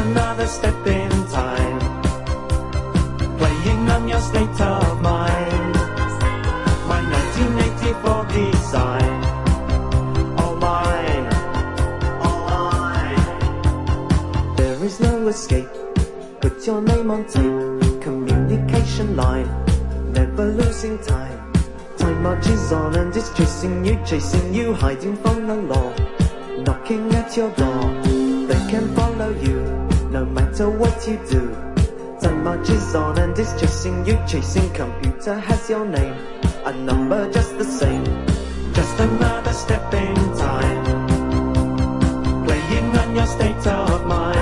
another step in time, playing on your state of mind. My 1984 design, all mine, all mine. There is no escape, put your name on tape, communication line, never losing time. Time marches on and is chasing you, hiding from the law, knocking at your door. They can follow you, no matter what you do. Time marches on and is chasing you, computer has your name, a number just the same. Just another step in time, playing on your state of mind.